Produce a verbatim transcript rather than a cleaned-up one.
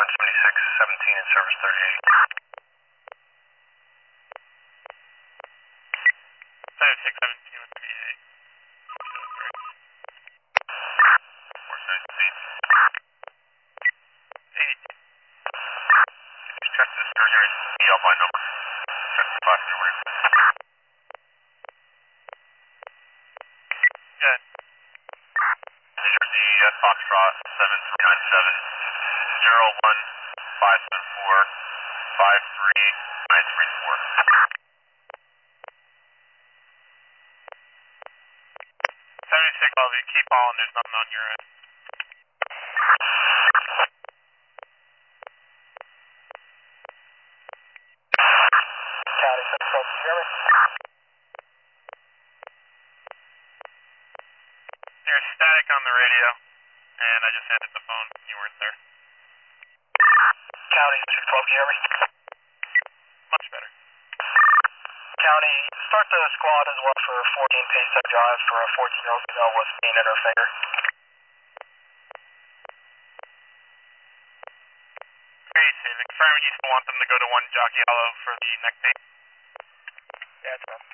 on seventy-six seventeen in service thirty-eight. seventy-six seventeen with thirty-eight. four seventeen. eight. Just check this surgery E L by number. Check the class two rate. Good. New Jersey at Foxtrot seven three nine seven zero one five seven four five three nine three four. seventy-six, I'll be keep on, there's nothing on your end. County six twelve, can you hear me? There's static on the radio, and I just handed the phone. You weren't there. County six twelve, can you hear me? Much better. County, start the squad as well for fourteen Pace Drive for a fourteen year old female with pain in her finger. Great, and confirming you still want them to go to one Jockey Hollow for the neck pain? Yeah, it's fine.